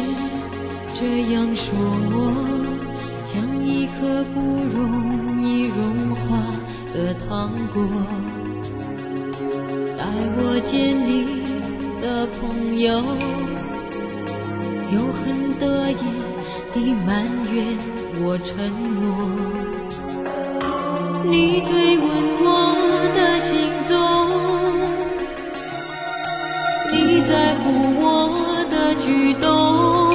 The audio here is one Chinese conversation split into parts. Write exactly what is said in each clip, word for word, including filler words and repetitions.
这样说我，像一颗不容易融化的糖果。待我见你的朋友，又很得意地埋怨我沉默。你追问我的行踪，你在乎我的举动，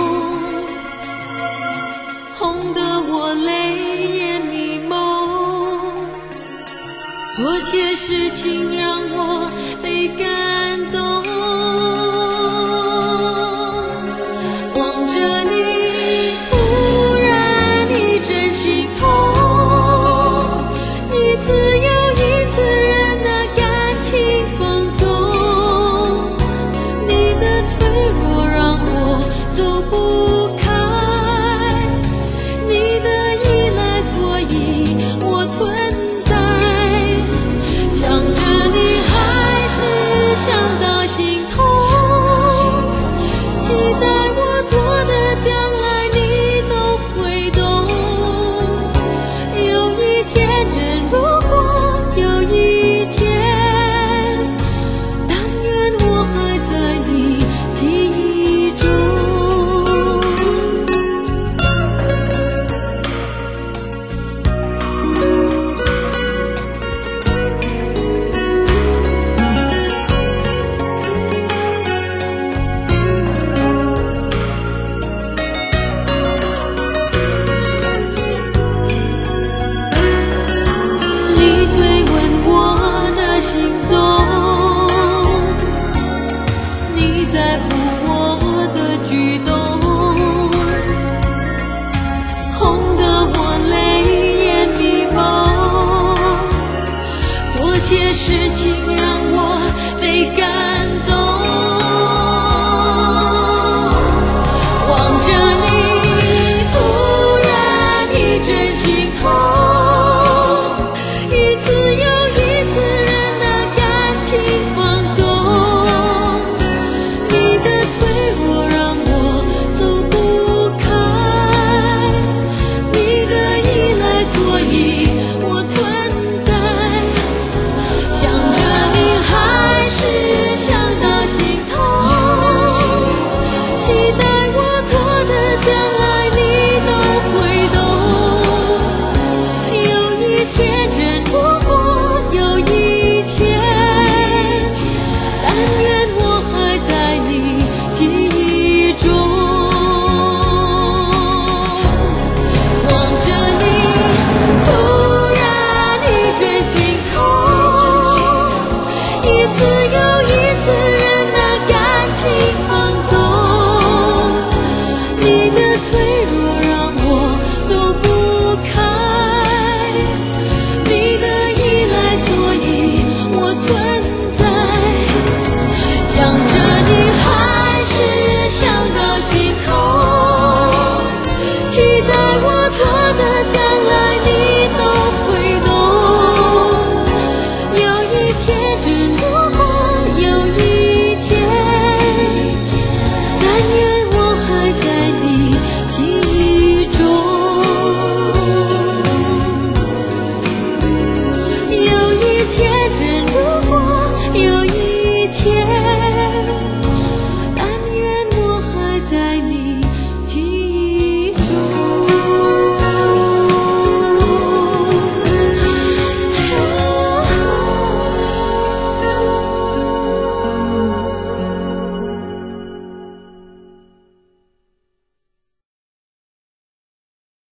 哄得我泪眼迷蒙，做些事情让我被感动。望着你，突然一阵心痛，一次又一次人的感情放纵，你的脆弱让我走不开，你的依赖，所以我存在。想着你还是想到心痛，期待我做的将来你都会懂。有一天，真如果有一天，但愿我还在你记忆中。你追问我的行踪，你在乎我的举动，哄得我泪眼迷蒙，做些事情让我被感动。望着你，突然一阵心痛，一次又一次人的感情放纵，你的脆弱让我走不开，你的依赖，所以我存在。想着你还是想到心痛，期待我做的将来你都会懂。有一天，真如果有一天，但愿我还在你记忆中。望着你，突然一阵心痛，一次又一次人的感情放纵，你的脆